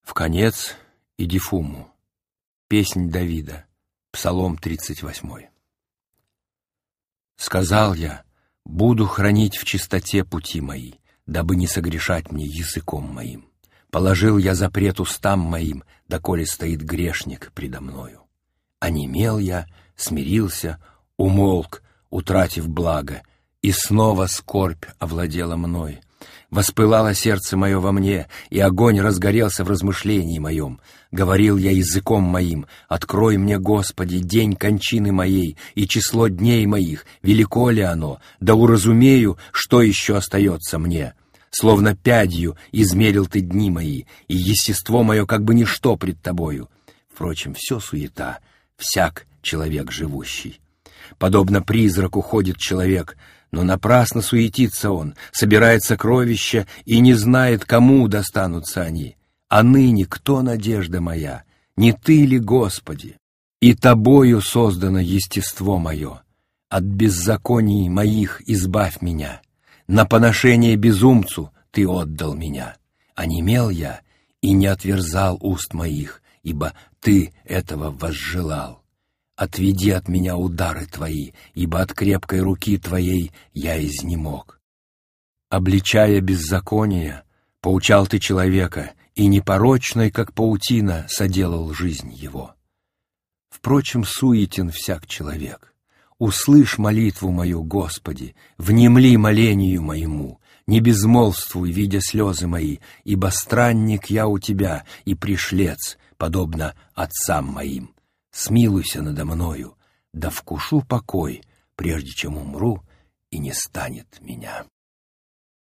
В конец иди фуму. Песнь Давида. Псалом 38. Сказал я: буду хранить в чистоте пути мои, дабы не согрешать мне языком моим. Положил я запрет устам моим, доколе стоит грешник предо мною. Онемел я, смирился, умолк, утратив благо, и снова скорбь овладела мной. Воспылало сердце мое во мне, и огонь разгорелся в размышлении моем. Говорил я языком моим: открой мне, Господи, день кончины моей и число дней моих, велико ли оно, да уразумею, что еще остается мне. Словно пядью измерил ты дни мои, и естество мое как бы ничто пред тобою. Впрочем, все суета, всяк человек живущий. Подобно призраку ходит человек, но напрасно суетится он, собирает сокровища и не знает, кому достанутся они. А ныне кто надежда моя? Не ты ли, Господи? И тобою создано естество мое. От беззаконий моих избавь меня. На поношение безумцу ты отдал меня. Онемел я и не отверзал уст моих, ибо ты этого возжелал. Отведи от меня удары твои, ибо от крепкой руки твоей я изнемог. Обличая беззаконие, поучал ты человека, и непорочной, как паутина, соделал жизнь его. Впрочем, суетен всяк человек. Услышь молитву мою, Господи, внемли молению моему, не безмолвствуй, видя слезы мои, ибо странник я у тебя и пришлец, подобно отцам моим. Смилуйся надо мною, да вкушу покой, прежде чем умру, и не станет меня.